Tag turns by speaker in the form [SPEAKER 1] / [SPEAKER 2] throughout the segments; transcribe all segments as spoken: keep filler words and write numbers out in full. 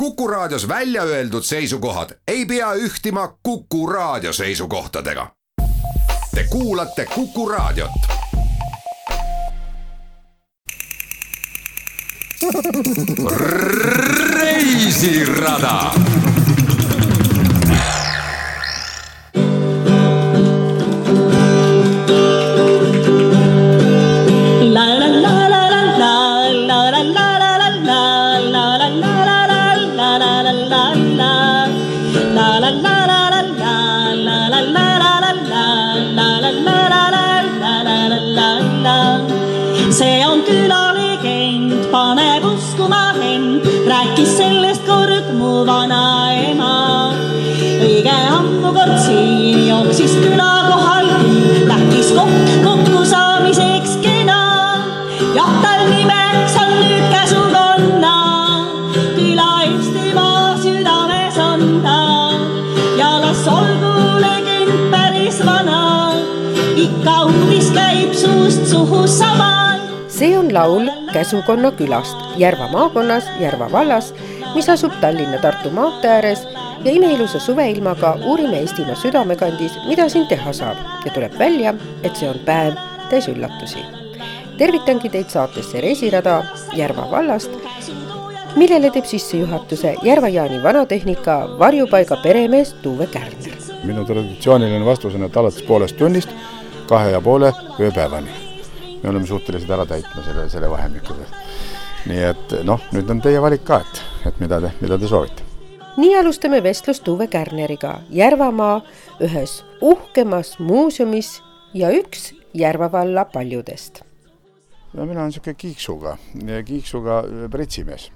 [SPEAKER 1] Kuku Raadios välja öeldud seisukohad ei pea ühtima Kuku Raadio seisukohtadega. Te kuulate Kuku Raadiot. Reisirada.
[SPEAKER 2] See on külalegend, paneb uskuma end, rääkis sellest kord mu vanaema. Õige ammu kord siin jooksis küla kohal küll, lähtis kokk kokku saamiseks kena. Ja tal nimeks on nüüd käsukonna, küla Eestimaa südames on ta. Ja las olgu legend päris vana, ikka uudis käib suust suhu sama.
[SPEAKER 3] See on laul Käsukonna külast Järva maakonnas, Järva vallas, mis asub Tallinna-Tartu maantee ääres ja imeilusa suveilmaga uurime Eestimaa südamekandis, mida siin teha saab ja tuleb välja, et see on päev täis üllatusi. Tervitangi teid saatesse Reisirada Järva vallast, millele teeb sissejuhatuse Järva-Jaani vanatehnika varjupaiga peremees Tuve Kärner.
[SPEAKER 4] Minu traditsiooniline vastus on, et alates poolest tunnist kahe ja poole ööpäevani. Me oleme suhtelised ära täitma selle, selle vahemikuga. Nii et noh, nüüd on teie valik ka, et, et mida, te, mida te soovite.
[SPEAKER 3] Nii alustame vestlust Tuve Kärneriga Järvamaa ühes uhkemas muuseumis ja üks Järva valla paljudest.
[SPEAKER 4] Ja mina olen siuke kiiksuga, kiiksuga pretsimees.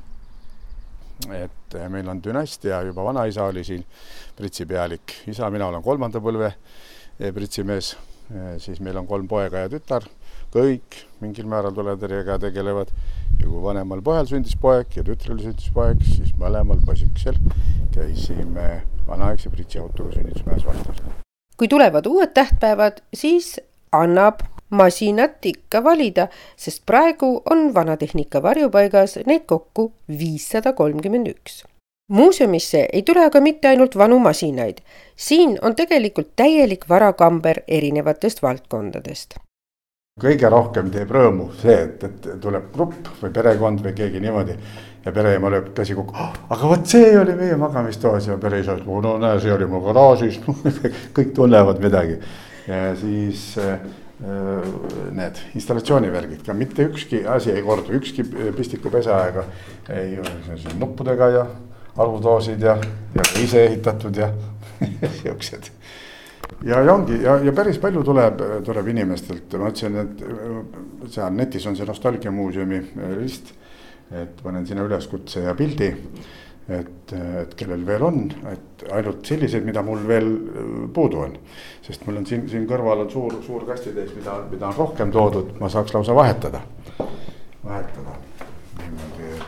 [SPEAKER 4] Et meil on dünastia, juba vanaisa oli siin pretsipealik. Isa, mina olen kolmanda põlve pretsimees, siis meil on kolm poega ja tütar. Kõik mingil määral tuletõrjega tegelevad ja kui vanemal pojal sündis poeg ja tütrel sündis poeg, siis mõlemal poisiksel käisime vanaaegse pritsi autoga sünnitusmäes vastas.
[SPEAKER 3] Kui tulevad uued tähtpäevad, siis annab masinat ikka valida, sest praegu on vanatehnika varjupaigas neid kokku viissada kolmkümmend üks. Muuseumisse ei tule aga mitte ainult vanu masinaid. Siin on tegelikult täielik varakamber erinevatest valdkondadest.
[SPEAKER 4] Kõige rohkem teeb rõõmu see, et, et tuleb grupp või perekond või keegi niimoodi ja pereema lööb käsi kokku. Oh, aga võt see oli meie magamistoas ja pereisa, et no näe, see oli mu garaažis, kõik tunnevad midagi. Ja siis äh, need installatsioonivärgid, ka mitte ükski asi ei kordu, ükski pistikupesa aega ei ole nuppudega ja arvutoosid ja, ja ise ehitatud ja siuksed. Ja, ongi, ja, ja päris palju tuleb, tuleb inimestelt. Ma ütlesin, et seal netis on see nostalgiamuuseumi list, et panen sinna üleskutse ja pildi, et, et kellel veel on, et ainult sellised, mida mul veel puudu on. Sest mul on siin, siin kõrval on suur, suur kastitäis, mida, mida on rohkem toodud, ma saaks lausa vahetada. Vahetada. Niimoodi, et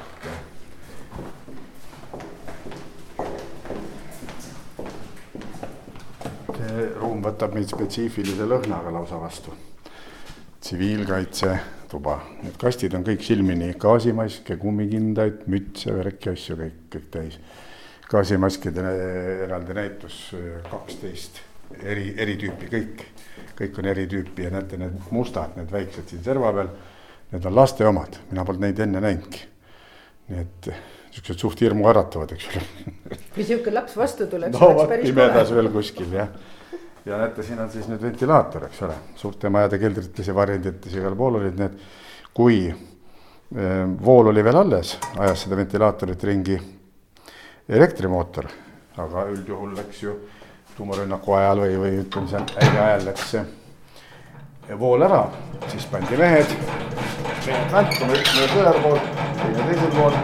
[SPEAKER 4] ruum võtab meid spetsiifilise lõhnaga lausa vastu. Tsiviilkaitse tuba. Need kastid on kõik silmini gaasimaske, kummikindaid, mütse, värki asju kõik, kõik täis. Gaasimaskide eraldi näitus kaksteist eri, eri tüüpi, kõik. Kõik on eri tüüpi ja näete need mustad, need väiksed siin serva peal. Need on laste omad. Mina polnud neid enne näinudki. Nii et niisugused suht hirmu äratavad, eks ole.
[SPEAKER 3] Kui siuke laps vastu tuleb,
[SPEAKER 4] no, vaat pimedas veel kuskil, jah. Ja näete, siin on siis nüüd ventilaator, eks ole. Suurte majade keldrites ja varjendites igal pool olid need. Kui vool oli veel alles, ajas seda ventilaatorit ringi elektrimootor, aga üldjuhul läks ju tuumarünnaku ajal või, või ütleme see äige ajal läks vool ära, siis pandi mehed, mehed vältuma, üks mehed ühel pool, teine teisel pool.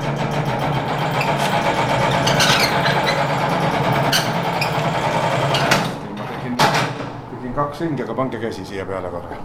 [SPEAKER 4] Ma tegin, tegin kaks ringi, aga pange käsi siia peale korra.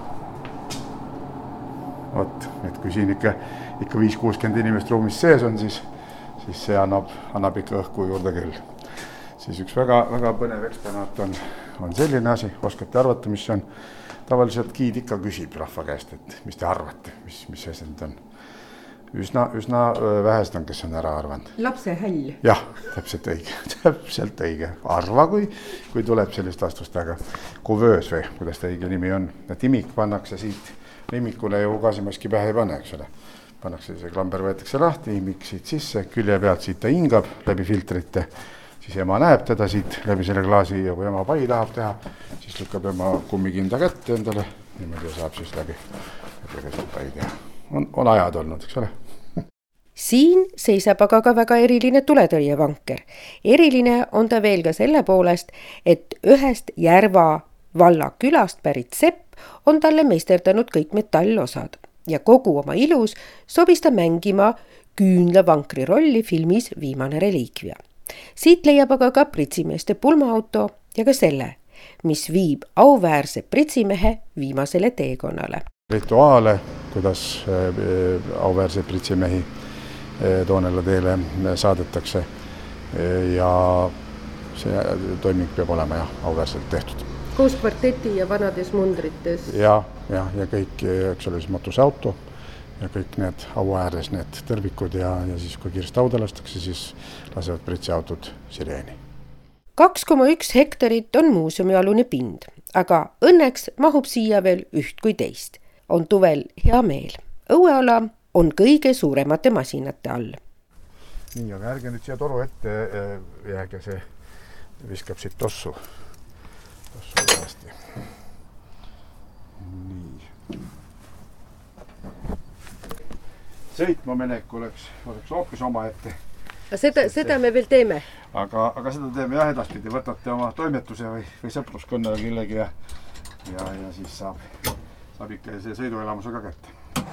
[SPEAKER 4] Vot, et kui siin ikka, ikka viis kuuskümmend inimest ruumis sees on, siis, siis see annab, annab ikka õhku juurde küll. Siis üks väga, väga põnev eksponaat on, on selline asi, oskate arvata, mis on. Tavaliselt giid ikka küsib rahva käest, et mis te arvate, mis, mis see nüüd on. üsna, üsna vähest on, kes on ära arvanud.
[SPEAKER 3] Lapse häll.
[SPEAKER 4] Jah, täpselt õige, täpselt õige. Arva, kui, kui tuleb sellist vastust, aga kuvöös või kuidas ta õige nimi on. Et imik pannakse siit, imikule ju gaasimaski pähe ei pane, eks ole. Pannakse see klamber, võetakse lahti, imik siit sisse, külje pealt siit ta hingab läbi filtrite. Siis ema näeb teda siit läbi selle klaasi ja kui ema pai tahab teha, siis lükkab ema kummikinda kätte endale. Niimoodi saab siis läbi, läbi seda pai teha. On, on ajad olnud, eks ole?
[SPEAKER 3] Siin seisab aga ka väga eriline tuletõrjevanker. Eriline on ta veel ka selle poolest, et ühest Järva valla külast pärit sepp on talle meisterdanud kõik metallosad ja kogu oma ilus sobis ta mängima küünla vankri rolli filmis Viimane reliikvia. Siit leiab aga ka pritsimeeste pulmaauto ja ka selle, mis viib auväärse pritsimehe viimasele teekonnale.
[SPEAKER 4] Rituaale, kuidas auväärse pritsimehi Toonela teele saadetakse ja see toiming peab olema jah, auväärselt tehtud.
[SPEAKER 3] Koos kvarteti ja vanades mundrites.
[SPEAKER 4] Ja, ja, ja kõik, eks ole, siis matusauto ja kõik need auääres, need tervikud ja, ja siis kui kiiresti auda lastakse, siis lasevad pritsiautod sireeni.
[SPEAKER 3] kaks koma üks hektarit on muuseumialune pind, aga õnneks mahub siia veel üht kui teist. On tuvel hea meel. Õueala on kõige suuremate masinate all.
[SPEAKER 4] Nii, aga ärge nüüd siia toru ette jääge, see viskab siit tossu. Tossu vähesti. Nii. Sõitma menek oleks, oleks hoopis oma ette.
[SPEAKER 3] Seda, seda me veel teeme.
[SPEAKER 4] Aga, aga seda teeme jah edaspidi. Võtate oma toimetuse või, või sõpruskonnale kellegi ja, ja, ja siis saab, saab ikka see sõiduelamuse ka kätte.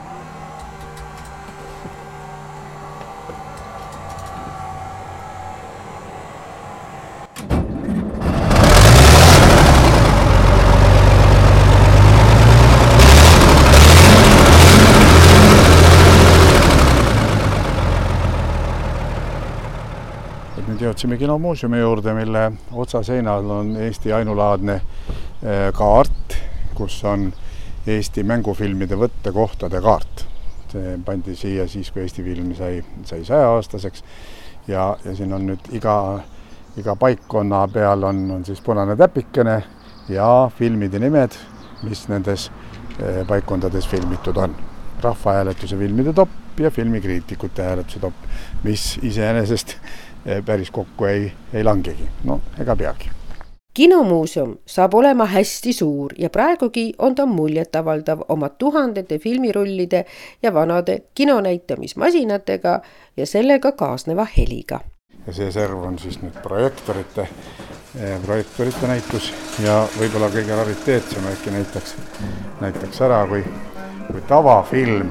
[SPEAKER 4] Jõudsime kinomuuseumi juurde, mille otsaseinal on Eesti ainulaadne kaart, kus on Eesti mängufilmide võttekohtade kaart. See pandi siia siis, kui Eesti filmi sai, sai saja-aastaseks ja, ja siin on nüüd iga, iga paikkonna peal on, on siis punane täpikene ja filmide nimed, mis nendes paikkondades filmitud on. Rahvahääletuse filmide topp ja filmikriitikute hääletuse topp, mis iseenesest päris kokku ei, ei langegi. No, ega peagi.
[SPEAKER 3] Kinomuuseum saab olema hästi suur ja praegugi on ta muljetavaldav oma tuhandete filmirullide ja vanade kinonäitamismasinatega ja sellega kaasneva heliga.
[SPEAKER 4] Ja see serv on siis nüüd projektorite, projektorite näitus ja võib-olla kõige rariteetsem äkki näitaks, näitaks ära, kui, kui tavafilm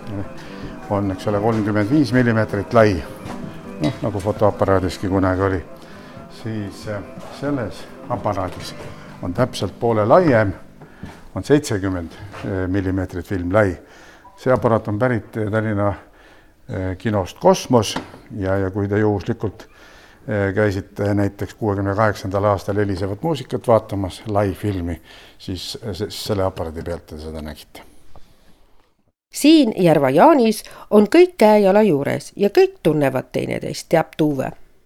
[SPEAKER 4] on, eks ole, kolmkümmend viis millimeetrit lai. noh, nagu fotoaparaadiski kunagi oli, siis selles aparaadis on täpselt poole laiem, on seitsekümmend millimeetrit film lai. See aparaat on pärit Tallinna kinost Kosmos ja, ja kui te juhuslikult käisite näiteks kuuekümne kaheksandal aastal helisevat muusikat vaatamas lai filmi, siis selle aparaadi pealt te seda nägite.
[SPEAKER 3] Siin Järva Jaanis on kõik käejala juures ja kõik tunnevad teineteist, teab Tuve.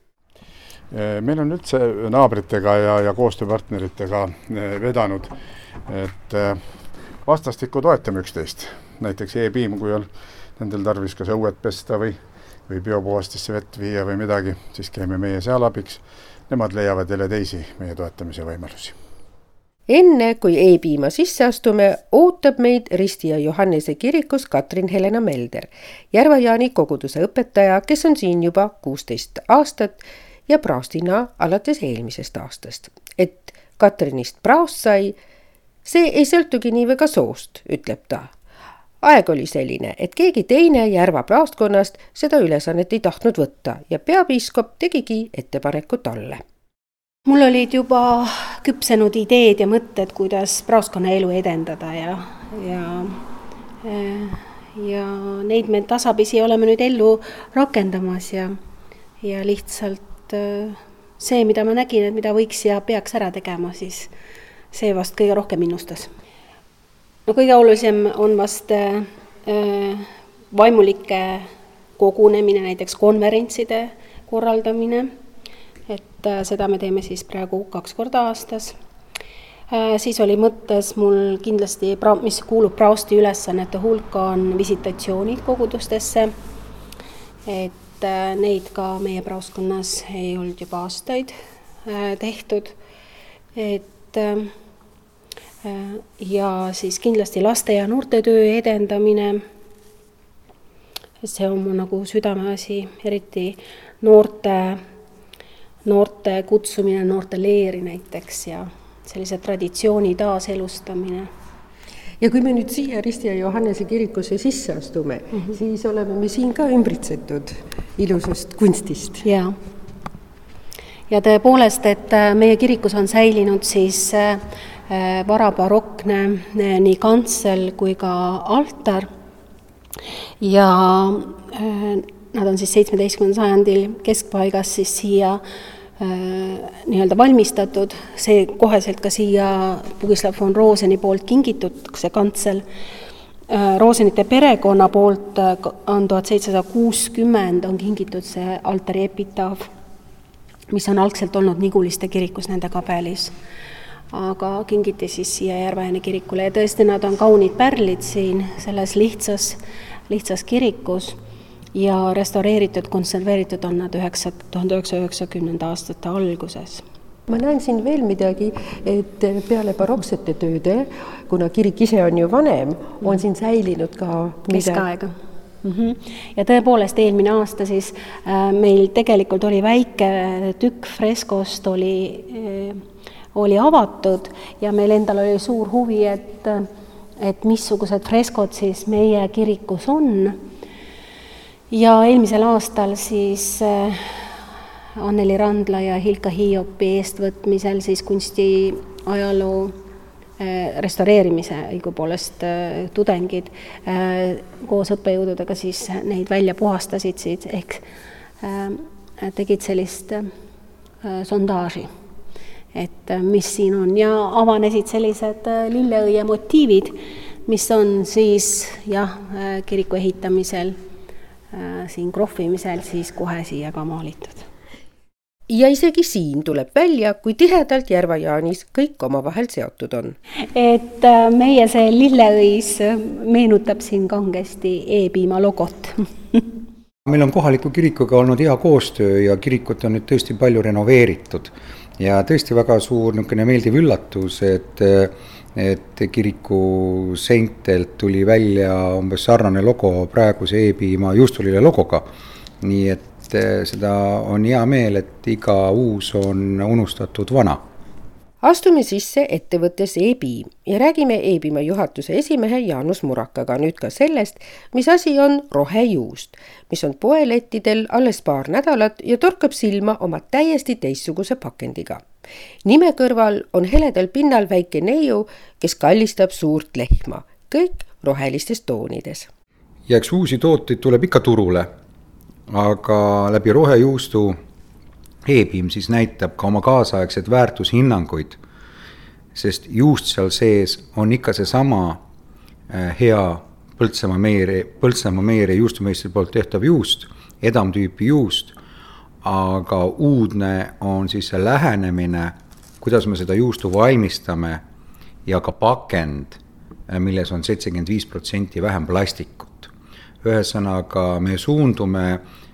[SPEAKER 4] Meil on üldse naabritega ja, ja koostööpartneritega vedanud, et vastastikku toetame üksteist. Näiteks e-piim, kui on nendel tarvis kas õuet pesta või, või biopuhastisse vett viia või midagi, siis käime meie seal abiks. Nemad leiavad jälle teisi meie toetamise võimalusi.
[SPEAKER 3] Enne kui e-piima sisse astume, ootab meid Risti ja Johannese kirikus Katrin Helena Melder, Järva Jaani koguduse õpetaja, kes on siin juba kuusteist aastat ja praostina alates eelmisest aastast. Et Katrinist praost sai, see ei sõltugi nii väga soost, ütleb ta. Aeg oli selline, et keegi teine Järva praostkonnast seda ülesannet ei tahtnud võtta ja peapiiskop tegigi ettepaneku talle.
[SPEAKER 5] Mul olid juba küpsenud ideed ja mõtted, kuidas praostkonna elu edendada ja, ja, ja neid me tasapisi oleme nüüd ellu rakendamas ja, ja lihtsalt see, mida ma nägin, et mida võiks ja peaks ära tegema, siis see vast kõige rohkem innustas. No kõige olulisem on vast vaimulike kogunemine, näiteks konverentside korraldamine, et seda me teeme siis praegu kaks korda aastas. Siis oli mõttes mul kindlasti, mis kuulub praosti ülesannete hulka, on visitatsioonid kogudustesse, et neid ka meie praoskonnas ei olnud juba aastaid tehtud, et ja siis kindlasti laste ja noorte töö edendamine, see on mu nagu südameasi, eriti noorte, noorte kutsumine, noorte leeri näiteks ja sellise traditsiooni taaselustamine.
[SPEAKER 3] Ja kui me nüüd siia Risti ja Johannese kirikusse sisse astume, mm-hmm. siis oleme me siin ka ümbritsetud ilusast kunstist.
[SPEAKER 5] Ja. ja tõepoolest, et meie kirikus on säilinud siis varabarokne nii kantsel kui ka altar ja nad on siis seitsmeteistkümnendal sajandil keskpaigas siis siia nii-öelda valmistatud, see koheselt ka siia Bogislav von Roseni poolt kingitud, see kantsel. Rosenite perekonna poolt on tuhat seitsesada kuuskümmend on kingitud see altari epitaaf, mis on algselt olnud Niguliste kirikus nende kabelis. Aga kingiti siis siia Järveaine kirikule ja tõesti nad on kaunid pärlid siin selles lihtsas, lihtsas kirikus. Ja restaureeritud, konserveeritud on nad tuhande üheksasaja üheksakümnenda aastate alguses.
[SPEAKER 3] Ma näen siin veel midagi, et peale baroksete tööde, kuna kirik ise on ju vanem, on siin säilinud ka
[SPEAKER 5] keskaega. Mm-hmm. Ja tõepoolest eelmine aasta siis äh, meil tegelikult oli väike tükk freskost oli, äh, oli avatud ja meil endal oli suur huvi, et, et missugused freskod siis meie kirikus on. Ja eelmisel aastal siis Anneli Randla ja Hilka Hiopi eestvõtmisel siis kunstiajaloo restaureerimise õigupoolest tudengid koos õppejõududega siis neid välja puhastasid siis, ehk tegid sellist sondaaži, et mis siin on ja avanesid sellised lilleõie motiivid, mis on siis jah, kiriku ehitamisel siin krohvimisel siis kohe siia ka maalitud.
[SPEAKER 3] Ja isegi siin tuleb välja, kui tihedalt Järva-Jaanis kõik omavahel seotud on.
[SPEAKER 5] Et meie see lilleõis meenutab siin kangesti E-piima logot.
[SPEAKER 6] Meil on kohaliku kirikuga olnud hea koostöö ja kirikut on nüüd tõesti palju renoveeritud. Ja tõesti väga suur niisugune meeldiv üllatus, et et kiriku seintelt tuli välja umbes sarnane logo praeguse E-piima juustulile logoga. Nii et seda on hea meel, et iga uus on unustatud vana.
[SPEAKER 3] Astume sisse ettevõttes E-piim ja räägime E-piima juhatuse esimehe Jaanus Murakaga nüüd ka sellest, mis asi on rohejuust, mis on poelettidel alles paar nädalat ja torkab silma oma täiesti teistsuguse pakendiga. Nime kõrval on heledal pinnal väike neiu, kes kallistab suurt lehma, kõik rohelistes toonides.
[SPEAKER 6] Ja eks uusi tooteid tuleb ikka turule, aga läbi rohejuustu E-piim siis näitab ka oma kaasaegset väärtushinnanguid, sest juust seal sees on ikka see sama hea Põltsamaa meere, Põltsamaa meere juustumeistri poolt tehtav juust, edamtüüpi juust, aga uudne on siis see lähenemine, kuidas me seda juustu valmistame ja ka pakend, milles on seitsekümmend viis protsenti vähem plastikut. Ühesõnaga me suundume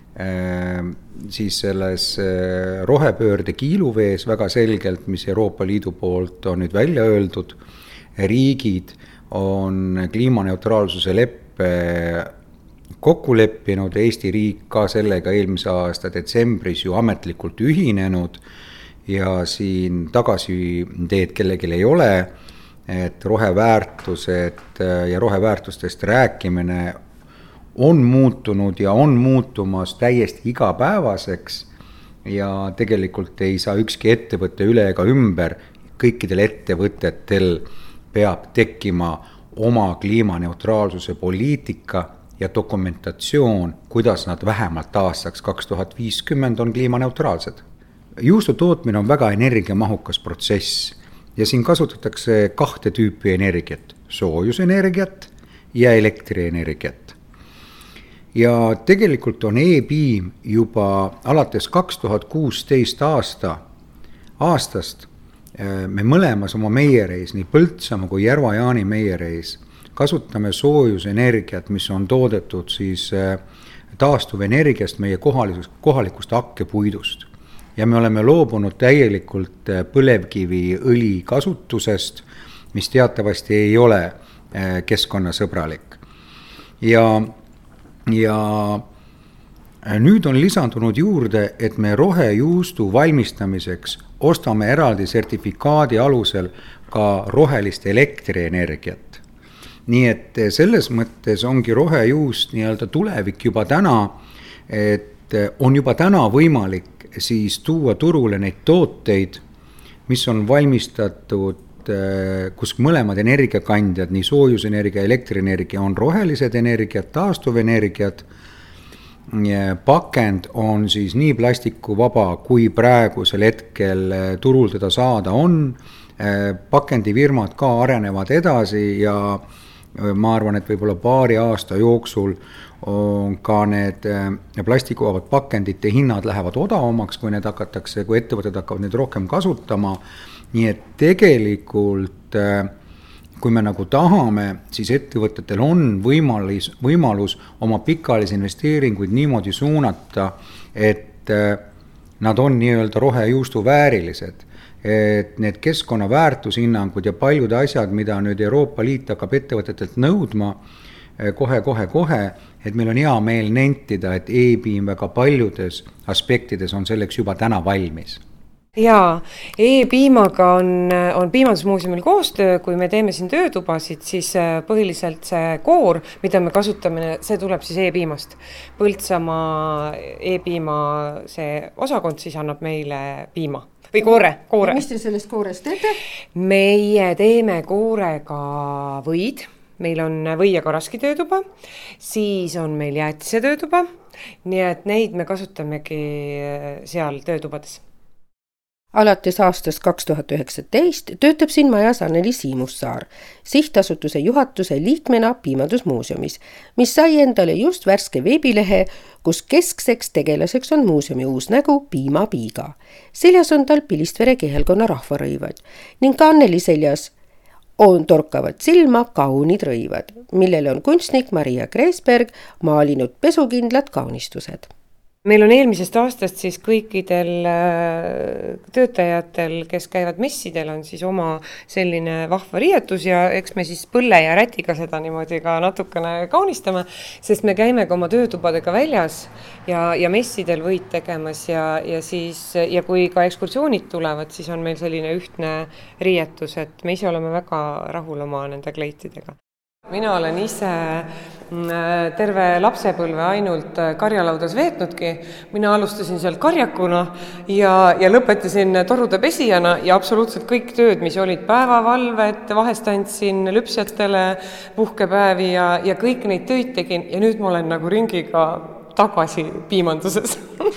[SPEAKER 6] siis selles rohepöörde kiiluvees väga selgelt, mis Euroopa Liidu poolt on nüüd välja öeldud. Riigid on kliimaneutraalsuse leppe kokku leppinud, Eesti riik ka sellega eelmise aasta detsembris ju ametlikult ühinenud ja siin tagasiteed kellelgi ei ole, et roheväärtused ja roheväärtustest rääkimine on muutunud ja on muutumas täiesti igapäevaseks ja tegelikult ei saa ükski ettevõtte üle ega ümber, kõikidel ettevõtetel peab tekkima oma kliimaneutraalsuse poliitika ja dokumentatsioon, kuidas nad vähemalt aastaks kaks tuhat viiskümmend on kliimaneutraalsed. Juustu tootmine on väga energiamahukas protsess ja siin kasutatakse kahte tüüpi energiat, soojusenergiat ja elektrienergiat. ja tegelikult on E-piim juba alates kaks tuhat kuusteist aasta, aastast me mõlemas oma meiereis, nii Põltsamaa kui Järva-Jaani meiereis, kasutame soojusenergiat, mis on toodetud siis taastuvenergiast meie kohalikust, kohalikust hakkepuidust. Ja me oleme loobunud täielikult põlevkiviõli kasutusest, mis teatavasti ei ole keskkonnasõbralik. Ja, ja nüüd on lisandunud juurde, et me rohejuustu valmistamiseks ostame eraldi sertifikaadi alusel ka rohelist elektrienergiat. Nii et selles mõttes ongi rohejuust nii-öelda tulevik juba täna, et on juba täna võimalik siis tuua turule neid tooteid, mis on valmistatud, kus mõlemad energiakandjad, nii soojusenergia ja elektrienergia on rohelised energiat, taastuvenergiat. Pakend on siis nii plastikuvaba, kui praegusel hetkel turul teda saada on. Pakendifirmad ka arenevad edasi ja ma arvan, et võib-olla paari aasta jooksul on ka need plastikuvabad pakendite hinnad lähevad odavamaks, kui need hakatakse, kui ettevõtted hakkavad need rohkem kasutama. Nii et tegelikult, kui me nagu tahame, siis ettevõtetel on võimalus, võimalus oma pikaajalisi investeeringuid niimoodi suunata, et nad on nii-öelda rohejuustu väärilised. Et need keskkonna väärtushinnangud ja paljud asjad, mida nüüd Euroopa Liit hakkab ettevõtetelt nõudma kohe, kohe, kohe, et meil on hea meel nentida, et E-piim väga paljudes aspektides on selleks juba täna valmis.
[SPEAKER 7] Jaa, E-piimaga on, on Piimandusmuuseumil koostöö, kui me teeme siin töötubasid, siis põhiliselt see koor, mida me kasutame, see tuleb siis E-piimast. Põltsamaa E-piima see osakond siis annab meile piima. Või koore, koore.
[SPEAKER 3] Ja mis te sellest koorest teete?
[SPEAKER 7] Meie teeme koorega võid, meil on või- ja karaski töötuba, siis on meil jäätise töötuba, nii et neid me kasutamegi seal töötubades.
[SPEAKER 3] Alates aastast kaks tuhat üheksateist töötab siin majas Anneli Siimussaar, sihtasutuse juhatuse liikmena Piimandusmuuseumis, mis sai endale just värske veebilehe, kus keskseks tegelaseks on muuseumi uus nägu Piima Piiga. Seljas on tal Pilistvere kihelkonna rahvarõivad ning ka Anneli seljas on torkavad silma kaunid rõivad, millele on kunstnik Maria Kreesberg maalinud pesukindlad kaunistused.
[SPEAKER 7] Meil on eelmisest aastast siis kõikidel töötajatel, kes käivad messidel, on siis oma selline vahva riietus ja eks me siis põlle ja rätiga seda niimoodi ka natukene kaunistame, sest me käime ka oma töötubadega väljas ja, ja messidel võid tegemas ja, ja, siis, ja kui ka ekskursioonid tulevad, siis on meil selline ühtne riietus, et me ise oleme väga rahul oma nende kleitidega. Mina olen ise terve lapsepõlve ainult karjalaudas veetnudki. Mina alustasin seal karjakuna ja, ja lõpetasin torude pesijana ja absoluutselt kõik tööd, mis olid päevavalved, vahest andsin lüpsjatele puhkepäevi ja, ja kõik neid töid tegin ja nüüd ma olen nagu ringiga tagasi piimanduses.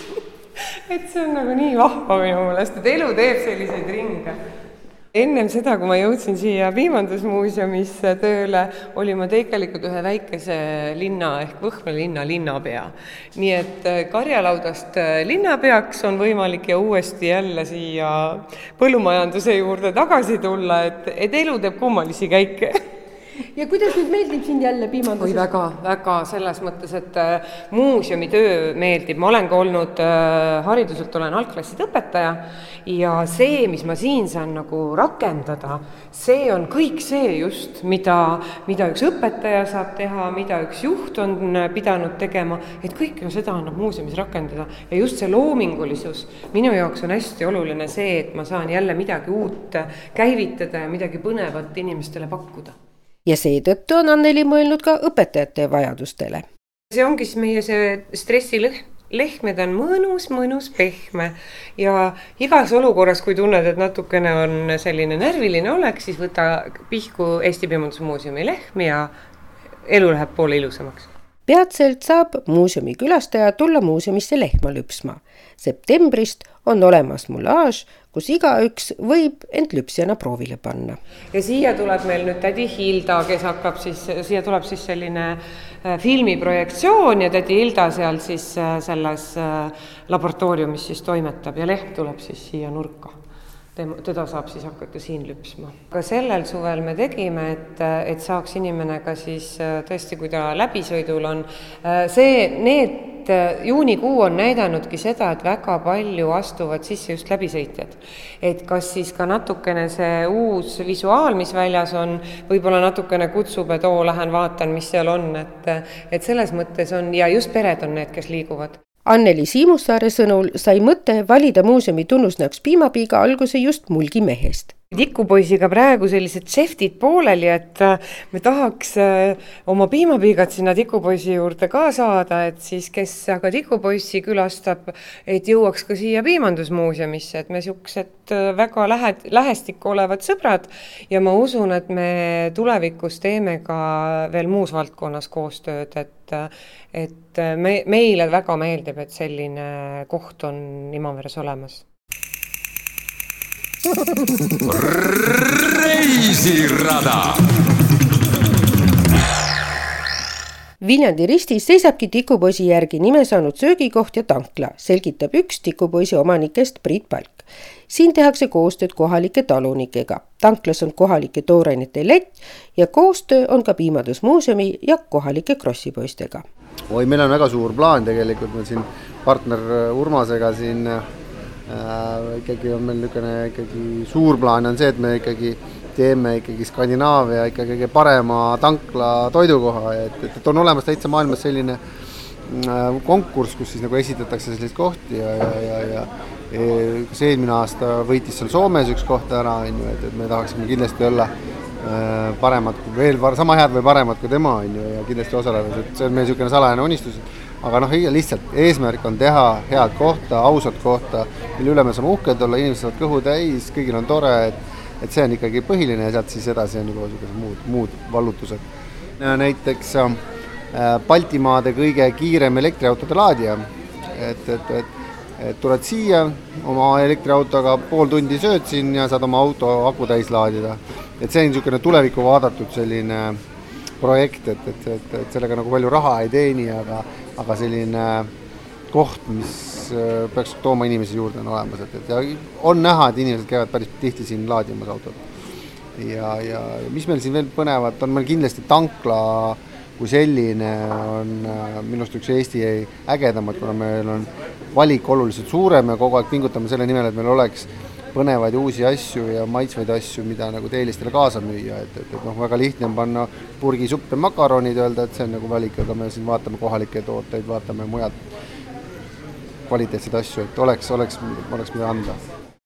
[SPEAKER 7] Et see on nagu nii vahva minu meelest, et elu teeb selliseid ringe. Ennem seda, kui ma jõudsin siia Piimandusmuuseumisse tööle, oli ma tegelikult ühe väikese linna ehk Võhmla linna linnapea. Nii et karjalaudast linnapeaks on võimalik ja uuesti jälle siia põllumajanduse juurde tagasi tulla, et, et elu teeb kummalisi käike.
[SPEAKER 3] Ja kuidas nüüd meeldib siin jälle piimanduses?
[SPEAKER 7] Oi väga, väga selles mõttes, et muuseumi töö meeldib. Ma olen ka olnud hariduselt, olen algklassid õpetaja ja see, mis ma siin saan nagu rakendada, see on kõik see just, mida, mida üks õpetaja saab teha, mida üks juht on pidanud tegema, et kõik seda annab muuseumis rakendada. Ja just see loomingulisus minu jaoks on hästi oluline see, et ma saan jälle midagi uut käivitada ja midagi põnevat inimestele pakkuda.
[SPEAKER 3] Ja seetõttu on Anneli mõelnud ka õpetajate vajadustele.
[SPEAKER 7] See ongi siis meie see stressilehm, et on mõnus, mõnus, pehme ja igas olukorras, kui tunned, et natukene on selline närviline olek, siis võta pihku Eesti Piimandusmuuseumi lehm ja elu läheb poole ilusamaks.
[SPEAKER 3] Peatselt saab muuseumi külastaja tulla muuseumisse lehma lüpsma. Septembrist on olemas mulaaž, kus igaüks võib end lüpsjana proovile panna.
[SPEAKER 7] Ja siia tuleb meil nüüd tädi Hilda, kes hakkab siis, siia tuleb siis selline filmiprojektsioon ja tädi Hilda seal siis selles laboratooriumis siis toimetab ja Lehm tuleb siis siia nurka. Teda saab siis hakata siin lüpsma. Ka sellel suvel me tegime, et, et saaks inimene ka siis tõesti, kui ta läbisõidul on, see, need juunikuu on näidanudki seda, et väga palju astuvad sisse just läbisõitjad. Et kas siis ka natukene see uus visuaal, mis väljas on, võib-olla natukene kutsub, et oo, lähen vaatan, mis seal on, et, et selles mõttes on, ja just pered on need, kes liiguvad.
[SPEAKER 3] Anneli Siimussaare sõnul sai mõte valida muuseumi tunnusnäoks piimapiiga alguse just mulgimehest.
[SPEAKER 7] Tikupoisiga praegu sellised šeftid pooleli, et me tahaks oma piimapiigad sinna tikupoisi juurde ka saada, et siis kes aga tikupoissi külastab, et jõuaks ka siia piimandusmuuseumisse, et me siuksed väga lähed, lähestikku olevad sõbrad ja ma usun, et me tulevikus teeme ka veel muus valdkonnas koostööd, et, et me, meile väga meeldib, et selline koht on Imaveres olemas.
[SPEAKER 1] Reisirada!
[SPEAKER 3] Viljandi ristis seisabki Tikupoisi järgi nime saanud söögikoht ja tankla, selgitab üks Tikupoisi omanikest Priit Palk. Siin tehakse koostööd kohalike talunikega. Tanklas on kohalike toorainete lett ja koostöö on ka piimandusmuuseumi ja kohalike krossipoistega.
[SPEAKER 8] Oi, meil on väga suur plaan tegelikult, meil siin partner Urmasega siin Äh, ikkagi on meil niisugune ikkagi suur plaan on see, et me ikkagi teeme ikkagi Skandinaavia ikkagi kõige parema tankla toidukoha, et, et on olemas täitsa maailmas selline äh, konkurss, kus siis nagu esitatakse selliseid kohti ja, ja, ja, ja kas eelmine aasta võitis seal Soomes üks koht ära, et, et me tahaksime kindlasti olla äh, paremad, veel sama head või paremad kui tema ja kindlasti osaleda, see on meil niisugune salajane unistus. Aga noh, lihtsalt eesmärk on teha head kohta, ausat kohta, mille üle me saame uhked olla, inimesed saavad kõhu täis, kõigil on tore, et, et see on ikkagi põhiline ja sealt siis edasi on juba muud, muud vallutused. Näiteks äh, Baltimaade kõige kiirem elektriautode laadija, et, et, et, et tuled siia oma elektriautoga pool tundi sööd siin ja saad oma auto aku täis laadida. Et see on niisugune tulevikku vaadatud selline projekt, et, et, et, et sellega nagu palju raha ei teeni, aga, aga selline koht, mis peaks tooma inimesi juurde on olemas. Et, et ja on näha, et inimesed käivad päris tihti siin laadimas autod. Ja, ja mis meil siin veel põnevat on, meil kindlasti tankla kui selline on minust üks Eesti ägedamad, kuna meil on valik oluliselt suurem ja kogu aeg pingutame selle nimel, et meil oleks põnevaid uusi asju ja maitsvaid asju, mida nagu teelistele kaasa müüa, et, et, et noh, väga lihtne on panna purgi suppe makaronid, öelda, et see on nagu valik, aga me siin vaatame kohalikke tooteid, vaatame mujalt kvaliteetseid asju, et oleks, oleks, oleks mida anda.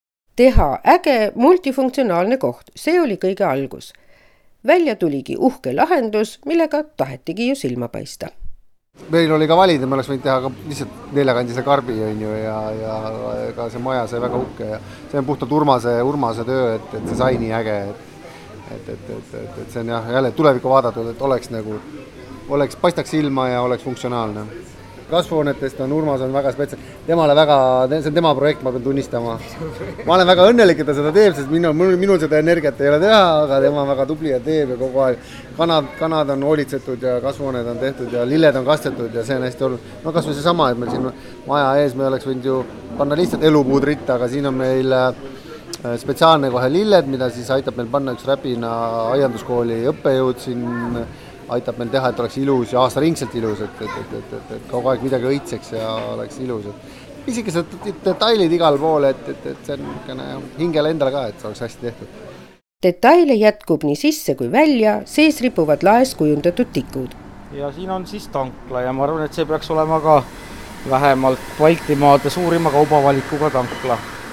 [SPEAKER 3] Teha äge multifunktsionaalne koht, see oli kõige algus. Välja tuligi uhke lahendus, millega tahetigi ju silma paista.
[SPEAKER 8] Meil oli ka valida, me oleks võinud teha ka lihtsalt neljakandise karbi on ju, ja, ja ka see maja sai väga uhke ja see on puhtalt Urmase, Urmase töö, et, et see sai nii äge, et, et, et, et, et, et see on jah, jälle tulevikku vaadatud, et oleks nagu, oleks paistaks silma ja oleks funktsionaalne. Kasvuhoonetest on Urmas on väga spetsial, temale väga, see on tema projekt, ma pean tunnistama. Ma olen väga õnnelik, et ta seda teeb, sest minul, minul seda energiat ei ole teha, aga tema on väga tubli ja teeb ja kogu aeg. Kanad, kanad on hoolitsetud ja kasvuhooned on tehtud ja lilled on kastetud ja see on hästi olnud. No kas või see sama, et meil siin maja ees me oleks võinud ju panna lihtsalt elupuud ritta, aga siin on meil spetsiaalne kohe lilled, mida siis aitab meil panna üks Räpina aianduskooli õppejõud siin aitab meil teha, et oleks ilus ja aastaringselt ilus, et, et, et, et, et, et kogu aeg midagi õitseks ja oleks ilus. Et isikesed detailid igal pool, et, et, et see on hingele endale ka, et see oleks hästi tehtud.
[SPEAKER 3] Detaile jätkub nii sisse kui välja, sees ripuvad laes kujundatud tikud.
[SPEAKER 9] Ja siin on siis tankla ja ma arvan, et see peaks olema ka vähemalt Baltimaade suurima kaubavalikuga tankla.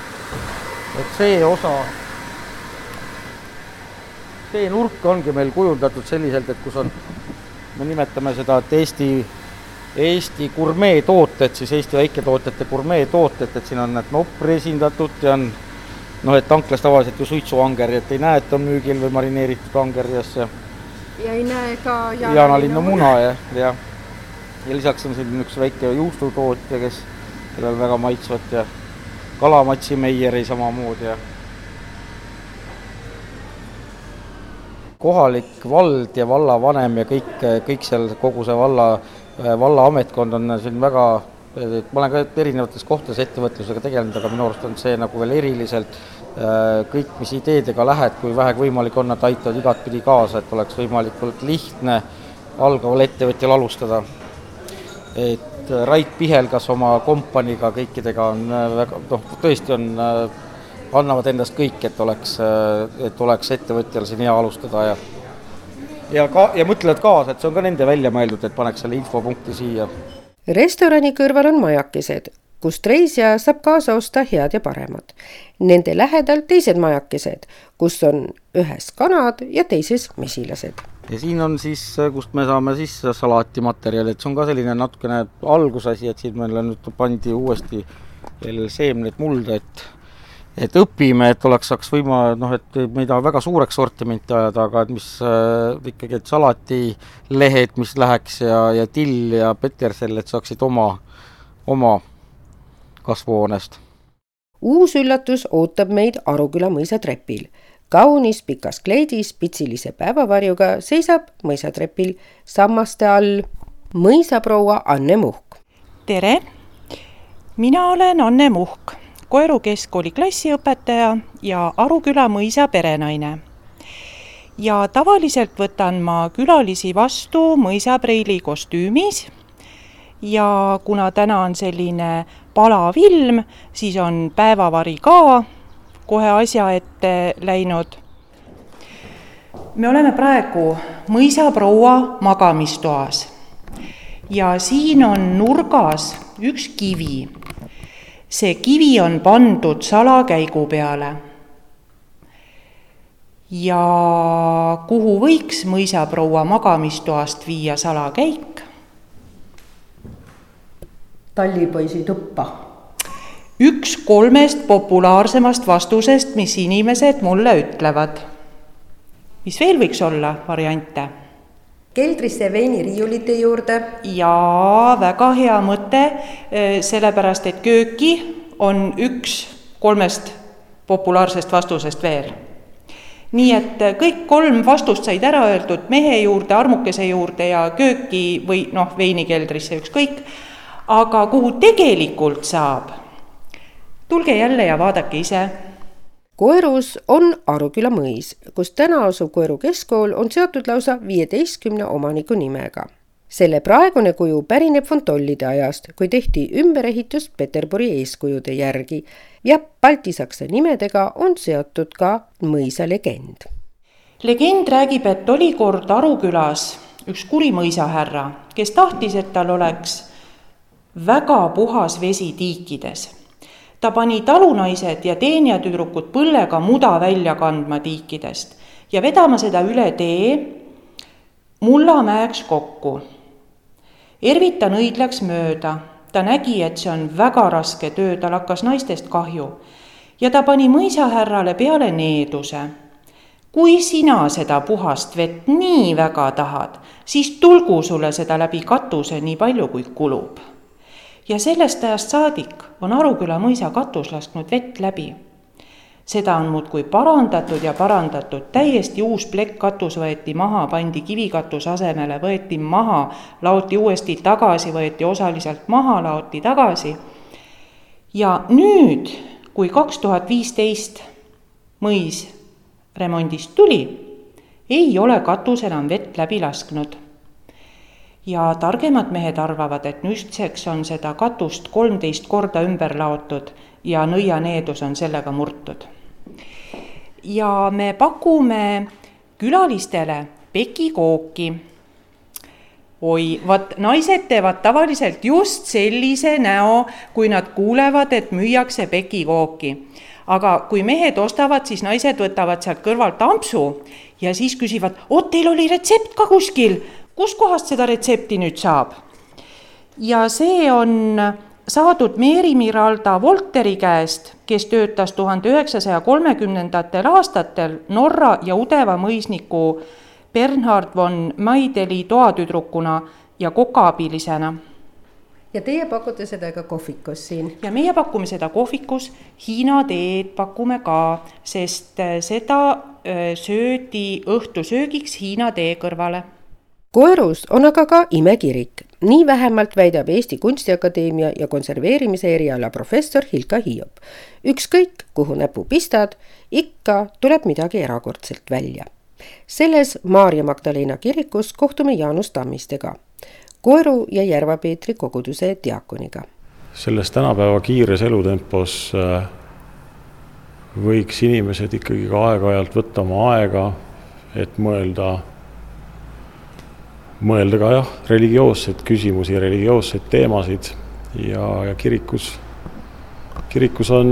[SPEAKER 9] Et see osa... See nurk ongi meil kujundatud selliselt, et kus on, me nimetame seda, et Eesti, Eesti gurmee tooted, siis Eesti väiketootete gurmee tooted, et siin on need nopri esindatud ja on, noh, et tanklas tavaliselt ju suitsuanger, et ei näe, et on müügil või marineeritud angerjas. Ja,
[SPEAKER 3] ja ei näe ka
[SPEAKER 9] Jaanalinna muna ja, ja, ja lisaks on siin üks väike juustutootja, kes kellel väga maitsvat ja Kalamatsi Meijeri samamoodi ja kohalik vald ja vallavanem ja kõik, kõik seal, kogu see valla, valla ametkond on siin väga, ma olen ka erinevates kohtades ettevõtlusega tegelenud, aga minu arust on see nagu veel eriliselt kõik, mis ideedega lähed, kui vähegi võimalik on, nad aitavad igatpidi kaasa, et oleks võimalikult lihtne algaval ettevõtjal alustada. Et Rait Pihelgas oma kompaniga kõikidega on väga, noh, tõesti on, annavad endast kõik, et oleks, et oleks ettevõtjal siin hea alustada ja ja, ka, ja mõtlevad kaasa, et see on ka nende välja mõeldud, et paneks selle infopunkti siia.
[SPEAKER 3] Restorani kõrval on majakesed, kust reisija saab kaasa osta head ja paremad. Nende lähedal teised majakesed, kus on ühes kanad ja teises mesilased.
[SPEAKER 9] Ja siin on siis, kust me saame siis salaatimaterjali, et see on ka selline natukene algusasi, et siin meile nüüd pandi uuesti veel seemned mulda, et et õpime, et oleks saaks võima, noh, et me ei taha väga suureks sortimenti ajada, aga et mis äh, ikkagi, et salatilehed, mis läheks ja, ja till ja petersell, et saaksid oma, oma kasvuhoonest.
[SPEAKER 3] Uus üllatus ootab meid Aruküla mõisatrepil. Kaunis pikas kleidis pitsilise päevavarjuga seisab mõisatrepil sammaste all mõisaproua Anne Muhk.
[SPEAKER 10] Tere, mina olen Anne Muhk, Koeru keskkooli klassiõpetaja ja Aruküla mõisa perenaine. Ja tavaliselt võtan ma külalisi vastu mõisapreili kostüümis ja kuna täna on selline palav ilm, siis on päevavari ka kohe asja ette läinud. Me oleme praegu mõisaproua magamistoas ja siin on nurgas üks kivi. See kivi on pandud salakäigu peale. Ja kuhu võiks mõisaproua magamistoast viia salakäik?
[SPEAKER 3] Tallipoisi tuppa.
[SPEAKER 10] Üks kolmest populaarsemast vastusest, mis inimesed mulle ütlevad. Mis veel võiks olla variante?
[SPEAKER 3] Keldrisse veiniriiulite juurde.
[SPEAKER 10] Jaa, väga hea mõte, sellepärast et kööki on üks kolmest populaarsest vastusest veel. Nii et kõik kolm vastust said ära öeldud mehe juurde, armukese juurde ja kööki või noh, veinikeldrisse ükskõik. Aga kuhu tegelikult saab? Tulge jälle ja vaadake ise.
[SPEAKER 3] Koerus on Aruküla mõis, kus täna asuv Koeru keskkool on seotud lausa viieteistkümne omaniku nimega. Selle praegune kuju pärineb Fontollide ajast, kui tehti ümberehitust Peterburi eeskujude järgi ja baltisaksa nimedega on seotud ka mõisa legend.
[SPEAKER 10] Legend räägib, et oli kord Arukülas üks kuri mõisahärra, kes tahtis, et tal oleks väga puhas vesi tiikides. Ta pani talunaised ja teenijatüdrukud põllega muda välja kandma tiikidest ja vedama seda üle tee Mullamäeks kokku. Ervita nõid läks mööda. Ta nägi, et see on väga raske töö, tal hakkas naistest kahju. Ja ta pani mõisahärrale peale needuse. Kui sina seda puhast vett nii väga tahad, siis tulgu sulle seda läbi katuse nii palju, kui kulub. Ja sellest ajast saadik on Aruküla mõisa katus lasknud vett läbi. Seda on muudkui parandatud ja parandatud. Täiesti uus plekkkatus võeti maha, pandi kivikatus asemele, võeti maha, laoti uuesti tagasi, võeti osaliselt maha, laoti tagasi. Ja nüüd, kui kaks tuhat viisteist mõis remondist tuli, ei ole katus enam vett läbi lasknud. Ja targemad mehed arvavad, et nüüdseks on seda katust kolmteist korda ümber laotud ja nõianeedus on sellega murtud. Ja me pakume külalistele pekikooki. Oi, vaat naised teevad tavaliselt just sellise näo, kui nad kuulevad, et müüakse pekikooki. Aga kui mehed ostavad, siis naised võtavad sealt kõrvalt ampsu ja siis küsivad, oot, teil oli retsept ka kuskil. Kus kohast seda retsepti nüüd saab? Ja see on saadud Meeri Miralda Volteri käest, kes töötas tuhande üheksasaja kolmekümnendatel aastatel Norra ja Udeva mõisniku Bernhard von Maideli toatüdrukuna ja kokaabilisena.
[SPEAKER 3] Ja teie pakute seda ka kohvikus siin?
[SPEAKER 10] Ja meie pakume seda kohvikus, Hiina teed pakume ka, sest seda söödi õhtusöögiks Hiina tee kõrvale.
[SPEAKER 3] Koerus on aga ka imekirik. Nii vähemalt väidab Eesti Kunstiakadeemia ja konserveerimise eriala professor Hilka Hiiop. Ükskõik, kuhu näpu pistad, ikka tuleb midagi erakordselt välja. Selles Maarja Magdalena kirikus kohtume Jaanus Tammistega, Koeru ja Järva-Peetri koguduse diakoniga.
[SPEAKER 11] Selles tänapäeva kiires elutempos võiks inimesed ikkagi ka aeg-ajalt võtta oma aega, et mõelda mõelda ka jah, religioosseid küsimusi, religioosseid teemasid ja, ja kirikus, kirikus on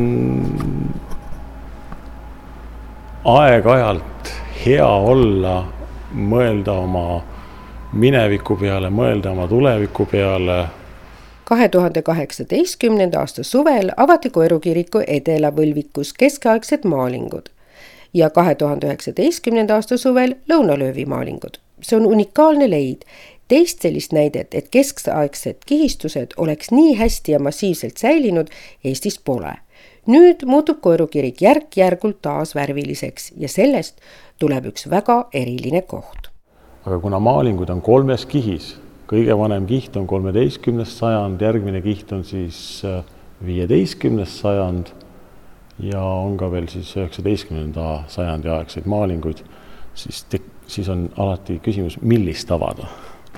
[SPEAKER 11] aeg-ajalt hea olla, mõelda oma mineviku peale, mõelda oma tuleviku peale.
[SPEAKER 3] kahe tuhande kaheksateistkümnenda aasta suvel avati Koeru kiriku Edela-Võlvikus keskaegsed maalingud ja kahe tuhande üheksateistkümnenda aasta suvel Lõunalöövi maalingud. See on unikaalne leid. Teist sellist näidet, et keskaegsed kihistused oleks nii hästi ja massiivselt säilinud, Eestis pole. Nüüd muutub Koeru kirik järk-järgult taas värviliseks ja sellest tuleb üks väga eriline koht.
[SPEAKER 11] Aga kuna maalingud on kolmes kihis, kõige vanem kiht on kolmeteistkümnes sajand, järgmine kiht on siis viieteistkümnes sajand ja on ka veel siis üheksateistkümnenda sajandi aegseid maalinguid, siis, te, siis on alati küsimus, millist avada.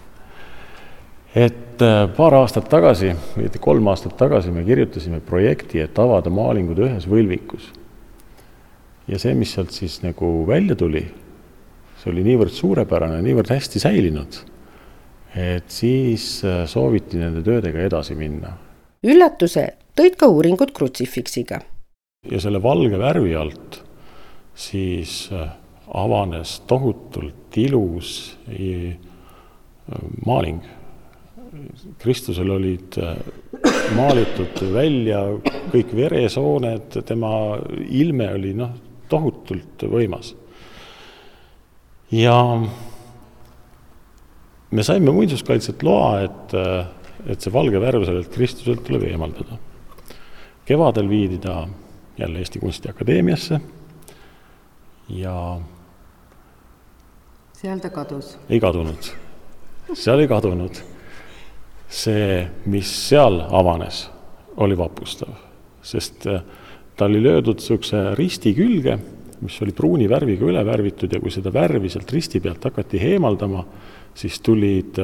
[SPEAKER 11] Et paar aastat tagasi, kolm aastat tagasi me kirjutasime projekti, et avada maalingud ühes võlvikus. Ja see, mis sealt siis nagu välja tuli, see oli niivõrd suurepärane, niivõrd hästi säilinud, et siis sooviti nende töödega edasi minna.
[SPEAKER 3] Üllatuse tõid ka uuringud krutsifiksiga.
[SPEAKER 11] Ja selle valge värvi alt siis avanes tohutult ilus maaling. Kristusel olid maalitud välja kõik veresooned, tema ilme oli noh, tohutult võimas. Ja me saime muinsuskaitset loa, et, et see valge värv sellelt Kristuselt tuleb eemaldada. Kevadel viidi ta jälle Eesti Kunstiakadeemiasse ja
[SPEAKER 3] seal ta kadus.
[SPEAKER 11] Ei kadunud. Seal ei kadunud. See, mis seal avanes, oli vapustav, sest ta oli löödud sükse risti külge, mis oli pruuni värviga üle värvitud ja kui seda värvi sealt risti pealt hakati heemaldama, siis tulid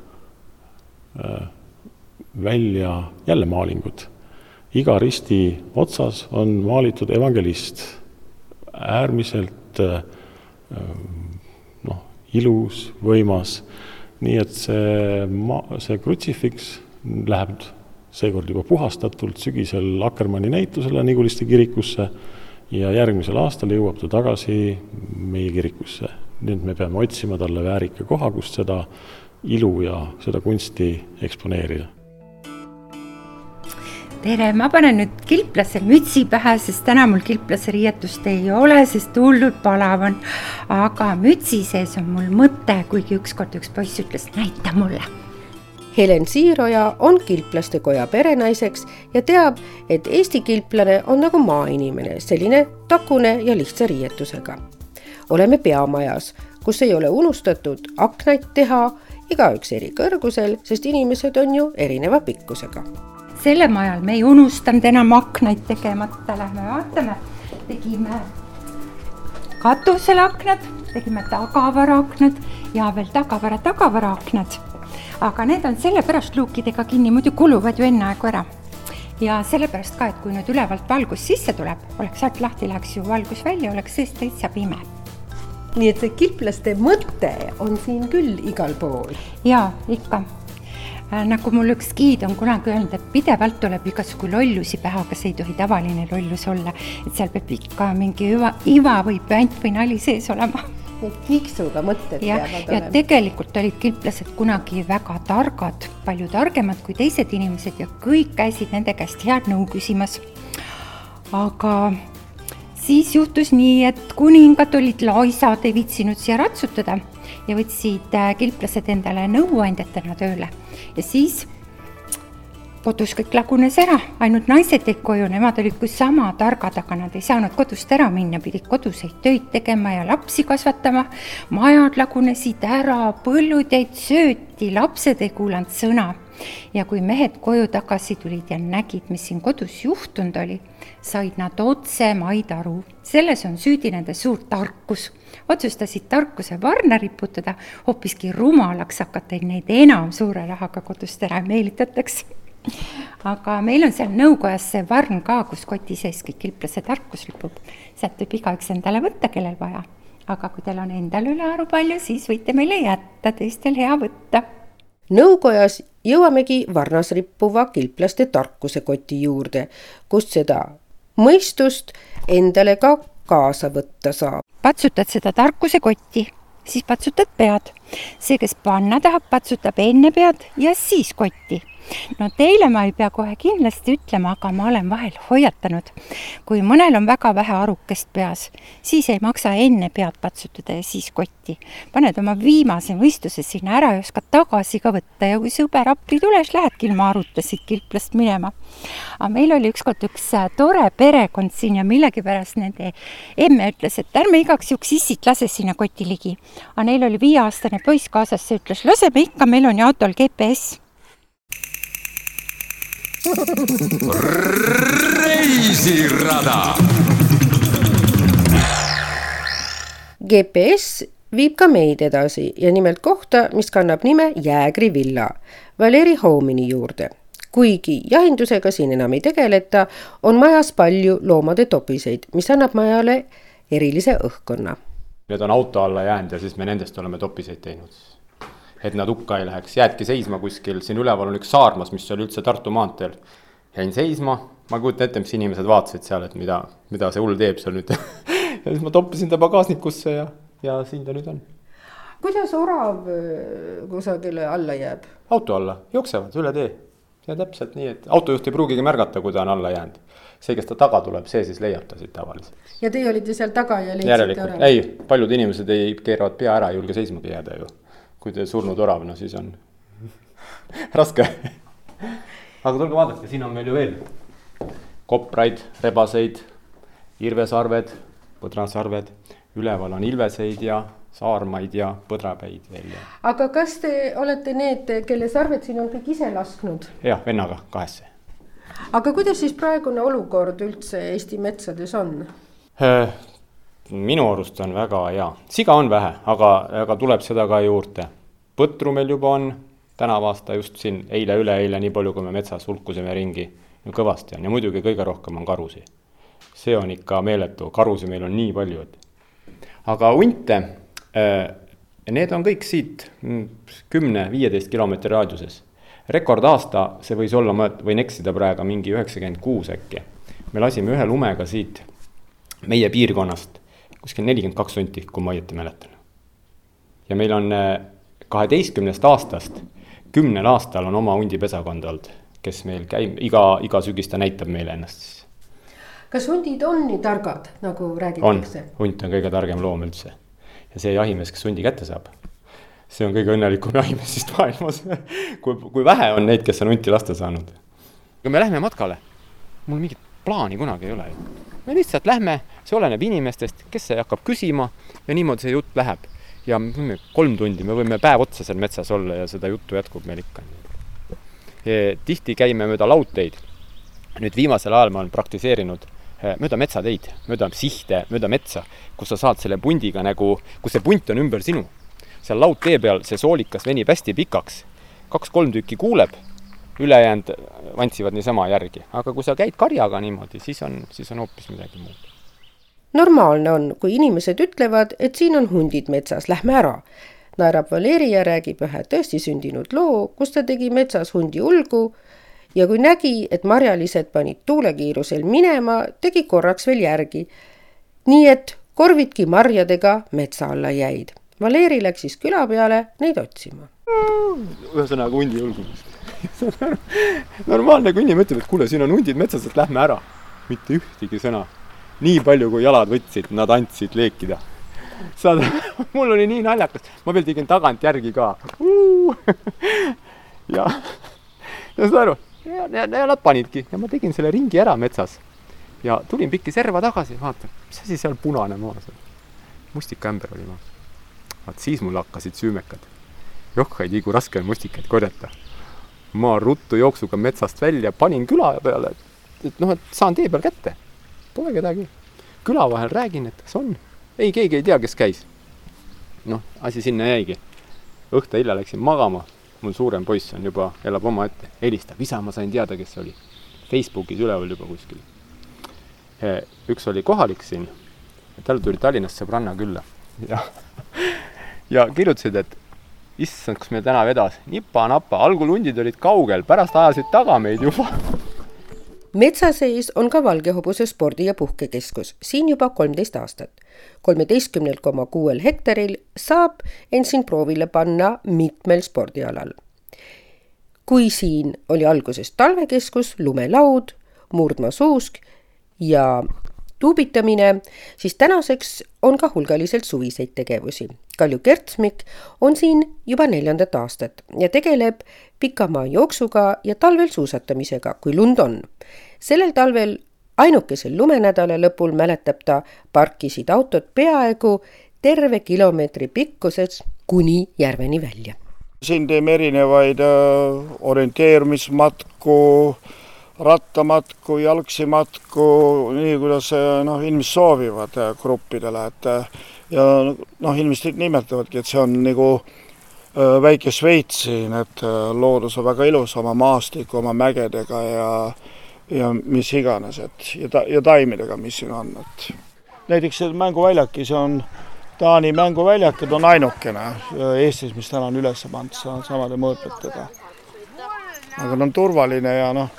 [SPEAKER 11] välja jälle maalingud. Iga risti otsas on maalitud evangelist, äärmiselt noh, ilus, võimas. Nii et see, see krutsifiks läheb seekord juba puhastatult sügisel Akkermanni näitusele Niguliste kirikusse ja järgmisel aastal jõuab ta tagasi meie kirikusse. Nüüd me peame otsima talle väärika koha, kust seda ilu ja seda kunsti eksponeerida.
[SPEAKER 12] Tere, ma panen nüüd kilplase mütsi pähe, sest täna mul kilplase riietust ei ole, sest hullult palav on. Aga mütsi sees on mul mõte, kuigi ükskord üks poiss ütles, näita mulle.
[SPEAKER 3] Helen Siiroja on kilplaste koja perenaiseks ja teab, et Eesti kilplane on nagu maainimene, selline takune ja lihtsa riietusega. Oleme peamajas, kus ei ole unustatud aknaid teha, igaüks eri kõrgusel, sest inimesed on ju erineva pikkusega.
[SPEAKER 12] Selle majal me ei unustanud enam aknaid tegemata. Lähme vaatame, tegime katusele aknad, tegime tagavara aknad ja veel tagavara tagavara aknad. Aga need on sellepärast luukidega kinni, muidu kuluvad ju enne aegu ära. Ja sellepärast ka, et kui nüüd ülevalt valgus sisse tuleb, oleks sealt lahti, läheks ju valgus välja, oleks seest täitsa pime.
[SPEAKER 3] Nii et see kilplaste mõte on siin küll igal pool.
[SPEAKER 12] Jaa, ikka. Nagu mul üks giid on kunagi öelnud, et pidevalt tuleb igasugu lollusi pähe, aga see ei tohi tavaline lollus olla, et seal peab ikka mingi iva, iva või püant või nali sees olema.
[SPEAKER 3] Need kiksuga mõtted
[SPEAKER 12] ja,
[SPEAKER 3] peavad
[SPEAKER 12] ja
[SPEAKER 3] olema.
[SPEAKER 12] Tegelikult olid kilplased kunagi väga targad, palju targemad kui teised inimesed ja kõik käisid nende käest head nõu küsimas. Aga siis juhtus nii, et kuningad olid laisad, ei viitsinud siia ratsutada ja võtsid kilplased endale nõuandjatena tööle. Ja siis kodus kõik lagunes ära, ainult naised jäid koju, nemad olid kui sama targad, aga nad ei saanud kodust ära minna, pidid koduseid töid tegema ja lapsi kasvatama. Majad lagunesid ära, põllud jäid sööti, lapsed ei kuulanud sõna. Ja kui mehed koju tagasi tulid ja nägid, mis siin kodus juhtunud oli, said nad otse maid aru. Selles on süüdi nende suur tarkus. Otsustasid tarkuse varna riputada, hoopiski rumalaks hakata, neid enam suure rahaga kodust ära meelitatakse. Aga meil on seal nõukojas see varn ka, kus koti sees kõik kilplase tarkus ripub. Sealt võib igaüks endale võtta, kellel vaja. Aga kui teil on endal üle aru palju, siis võite meile jätta, teistel hea võtta.
[SPEAKER 3] Nõukojas jõuamegi varnas rippuva kilplaste tarkuse koti juurde, kust seda mõistust endale ka kaasa võtta saab.
[SPEAKER 12] Patsutad seda tarkuse kotti, siis patsutad pead. See, kes panna tahab, patsutab enne pead ja siis kotti. No teile ma ei pea kohe kindlasti ütlema, aga ma olen vahel hoiatanud. Kui mõnel on väga vähe arukest peas, siis ei maksa enne pead patsutada ja siis kotti. Paned oma viimase mõistuse sinna ära ja oskad tagasi ka võtta ja kui sõber appi tules, lähedki ilma arutasid kilplast minema. Aga meil oli ükskord üks tore perekond siin ja millegi pärast nende emme ütles, et ärme igaks juks issit lase sinna koti ligi. Aga neil oli viieaastane poiss kaasas, see ütles, laseme ikka, meil on ju autol G P S.
[SPEAKER 1] Reisirada.
[SPEAKER 3] G P S viib ka meid edasi ja nimelt kohta, mis kannab nime Jäägri villa, Valeri Homini juurde. Kuigi jahindusega siin enam ei tegeleta, on majas palju loomade topiseid, mis annab majale erilise õhkkonna.
[SPEAKER 13] Need on auto alla jäänud ja siis me nendest oleme topiseid teinud. Et nad hukka ei läheks. Jäädki seisma kuskil. Siin üleval on üks saarmas, mis oli üldse Tartu maanteel. Jäin seisma. Ma kuutan ette, mis inimesed vaatasid seal, et mida, mida see hull teeb seal nüüd. Ja siis ma toppisin ta pagasnikusse ja, ja siin ta nüüd on.
[SPEAKER 3] Kuidas orav kusagile alla jääb?
[SPEAKER 13] Auto alla. Jooksevad üle tee. Ja täpselt nii, et autojuht ei pruugigi märgata, kui ta on alla jäänud. See, kes ta taga tuleb, see siis leiab ta siit tavaliselt.
[SPEAKER 3] Ja teie olite seal taga ja leidsite
[SPEAKER 13] ära? Ei, paljud inimesed ei keeravad pea ära, ei julge seismagi jääda ju. Kui te surnud orav, no siis on raske. Aga tulge vaadake, siin on meil ju veel kopraid, rebaseid, irvesarved, põdrasarved, üleval on ilveseid ja saarmaid ja põdrapäid veel.
[SPEAKER 3] Aga kas te olete need, kelle sarved siin on kõik ise lasknud?
[SPEAKER 13] Jah, vennaga kahesse.
[SPEAKER 3] Aga kuidas siis praegune olukord üldse Eesti metsades on?
[SPEAKER 13] Minu arust on väga hea. Siga on vähe, aga, aga tuleb seda ka juurde. Põtru meil juba on tänav aasta just siin eile üle eile nii palju, kui me metsas hulkusime ringi. Ja kõvasti on ja muidugi kõige rohkem on karusi. See on ikka meeletu. Karusi meil on nii palju. Aga hunte, need on kõik siit kümme viieteist kilomeetri raadiuses. Rekord aasta, see võis olla, ma võin eksida praegu mingi üheksakümmend kuus äkki. Me lasime ühe lumega siit meie piirkonnast kuskil nelikümmend kaks hunti, kui ma õieti mäletan. Ja meil on kaheteistkümnest aastast, kümnel aastal on oma hundipesakond olnud, kes meil käib, iga, iga sügista näitab meile ennast.
[SPEAKER 3] Kas hundid on nii targad, nagu räägitakse?
[SPEAKER 13] On, hunt on kõige targem loom üldse. Ja see jahimees, kes hundi kätte saab, see on kõige õnnelikum jahimeesist maailmas. kui, kui vähe on neid, kes on hunti lasta saanud. Kui me lähme matkale, mul mingit plaani kunagi ei ole. Me lihtsalt lähme, see oleneb inimestest, kes see hakkab küsima ja niimoodi see jutt läheb. Ja kolm tundi, me võime päev otsa seal metsas olla ja seda juttu jätkub meil ikka. Ja tihti käime mööda lautteid. Nüüd viimasel ajal ma olen praktiseerinud mööda metsateid, mööda sihte, mööda metsa, kus sa saad selle pundiga nagu, kus see punt on ümber sinu. Seal lauttee peal see soolikas venib hästi pikaks. Kaks-kolm tükki kuuleb, ülejäänud vantsivad niisama järgi. Aga kui sa käid karjaga niimoodi, siis on, siis on hoopis midagi muud.
[SPEAKER 3] Normaalne on, kui inimesed ütlevad, et siin on hundid metsas, lähme ära. Naerab Valeri ja räägib ühe tõesti sündinud loo, kus ta tegi metsas hundi ulgu ja kui nägi, et marjalised panid tuulekiirusel minema, tegi korraks veel järgi. Nii et korvidki marjadega metsa alla jäid. Valeri läks siis küla peale neid otsima.
[SPEAKER 13] Ühesõnaga hundi ulgumist. Normaalne, kui inimene ütleb, et kuule, siin on hundid metsas, et lähme ära. Mitte ühtegi sõna. Nii palju, kui jalad võtsid, nad andsid leekida. Saad, mul oli nii naljakas. Ma veel tegin tagant järgi ka. ja, ja saad aru, ja, ja, ja nad panidki ja ma tegin selle ringi ära metsas. Ja tulin pikki serva tagasi, vaatan, mis asi seal punane maas on. Mustikaämber oli maas. Vaat siis mul hakkasid süümekad. Johhaid igu raske on mustikaid korjata. Ma ruttu jooksuga metsast välja, panin küla peale, et noh, et saan tee peal kätte. Pole kedagi. Küla vahel räägin, et kas on. Ei, keegi ei tea, kes käis. Noh, asi sinna jäigi. Õhta hilja läksin magama. Mul suurem poiss on juba, elab oma ette. Helistab, isa ma sain teada, kes oli. Facebookis üleval juba kuskil. Üks oli kohalik siin. Tal tuli Tallinnast sõbranna külla. Ja, ja kirjutasid, et issand, kus meil täna vedas. Nipa-napa, algul hundid olid kaugel, pärast ajasid taga meid juba.
[SPEAKER 3] Metsa sees on ka Valgehobuse spordi- ja puhkekeskus, siin juba kolmteist aastat. kolmeteistkümne koma kuus hektaril saab ensin proovile panna mitmel spordialal. Kui siin oli alguses talvekeskus, lumelaud, murdmaasuusk ja tuubitamine, siis tänaseks on ka hulgaliselt suviseid tegevusi. Kalju Kertsmik on siin juba neljandat aastat ja tegeleb pikamaa jooksuga ja talvel suusatamisega, kui lund on. Sellel talvel ainukesel lumenädala lõpul mäletab ta parkisid autot peaaegu terve kilomeetri pikkuses kuni järveni välja.
[SPEAKER 14] Siin teeme erinevaid orienteerumismatku, rattamatku, jalgsimatku, nii kuidas noh, inimesed soovivad gruppidele. Et, ja noh, inimesed nimetavadki, et see on nagu väike Šveits siin, et loodus on väga ilus oma maastiku, oma mägedega ja, ja mis iganes, et, ja, ta, ja taimidega, mis siin on. Et. Näiteks see mänguväljaki, see on Taani mänguväljak, et on ainukene Eestis, mis täna on üles pandud samade mõõtmetega. Aga on turvaline ja noh,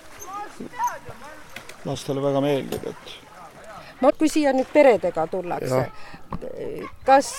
[SPEAKER 14] lastele väga meeldib, et...
[SPEAKER 3] Ma kui siia nüüd peredega tullakse, kas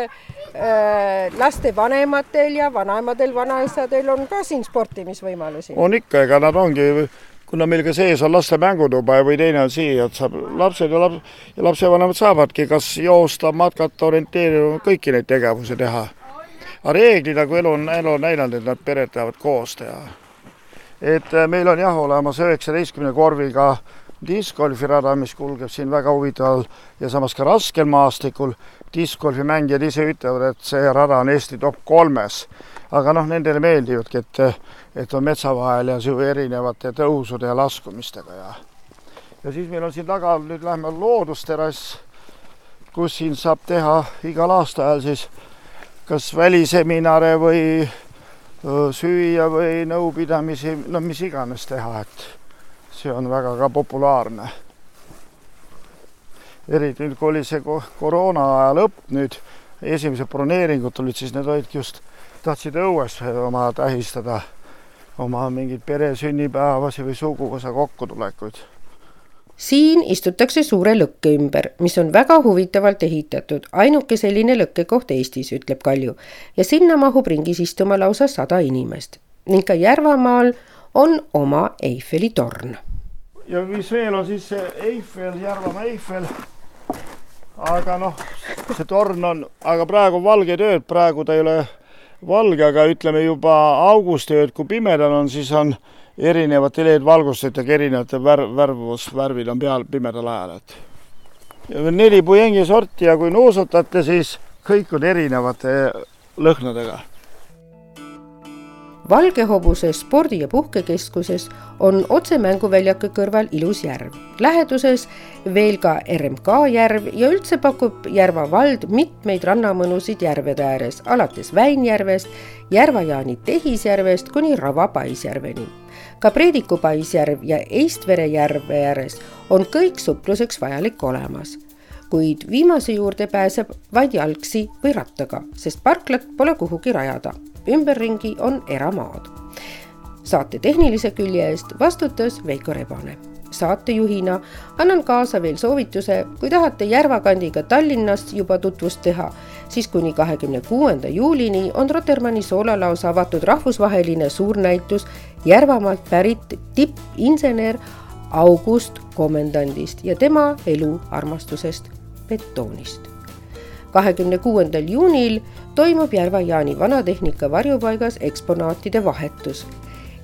[SPEAKER 3] äh, laste vanematel ja vanaemadel, vanaisadel on ka siin sportimisvõimalusi?
[SPEAKER 14] On ikka, ega nad ongi, kuna meil ka sees on laste mängutuba või teine on siia, et saab lapsed ja, laps, ja lapsevanemad saavadki kas joosta, matkata, orienteerida, kõiki neid tegevusi teha. Aga reeglid, kui elu on, elu on näidanud, et nad pered teavad koos teha. Et meil on jah olemas üheksateistkümne korviga discgolfirada, mis kulgeb siin väga huvitaval ja samas ka raskel maastikul. Discgolfi mängijad ise ütlevad, et see rada on Eesti top kolmes. Aga noh, nendele meeldivadki, et, et on metsa vahel ja erinevate tõusude ja laskumistega. Ja, ja siis meil on siin taga, nüüd lähme loodusterrass, kus siin saab teha igal aasta ajal siis kas väliseminare või süüa või nõupidamisi, no mis iganes teha, et see on väga ka populaarne. Eriti nüüd, kui oli see koroona aja lõpp, nüüd esimesed broneeringud tulid, siis need olid just, tahtsid õues oma tähistada oma mingid peresünnipäevasi või suguvõsa kokkutulekuid.
[SPEAKER 3] Siin istutakse suure lõkke ümber, mis on väga huvitavalt ehitatud. Ainuke selline lõkkekoht Eestis, ütleb Kalju. Ja sinna mahub ringis istuma lausa sada inimest. Ning ka Järvamaal on oma Eiffeli torn.
[SPEAKER 14] Ja mis veel on siis see Eiffel, Järvamaa Eiffel. Aga noh, see torn on, aga praegu valge tööd, praegu ta ei ole valge, aga ütleme juba augustööd, kui pimedal on, siis on erinevad LED-valgustetega erinevate värv, värvusvärvid on peal pimedal ajal. Et. Ja neli pujengi sorti ja kui nuusutate, siis kõik on erinevate lõhnadega.
[SPEAKER 3] Valgehobuse spordi- ja puhkekeskuses on otse mänguväljaka kõrval ilus järv. Läheduses veel ka R M K järv ja üldse pakub Järva vald mitmeid rannamõnusid järvede ääres, alates Väinjärvest, Järva-Jaani Tehisjärvest kuni Rava Paisjärveni. Ka Preediku Paisjärv ja Eistvere järve ääres on kõik supluseks vajalik olemas. Kuid viimase juurde pääseb vaid jalgsi või rattaga, sest parklat pole kuhugi rajada. Ümberringi on eramaad. Saate tehnilise külje eest vastutas Veiko Rebane. Saatejuhina annan kaasa veel soovituse, kui tahate Järvakandiga Tallinnast juba tutvust teha, siis kuni kahekümne kuuenda juulini on Rotermanni soolalaos avatud rahvusvaheline suurnäitus Järvamaalt pärit tippinsener August Komendandist ja tema elu armastusest betoonist. kahekümne kuuendal juunil toimub Järva-Jaani vanatehnika varjupaigas eksponaatide vahetus.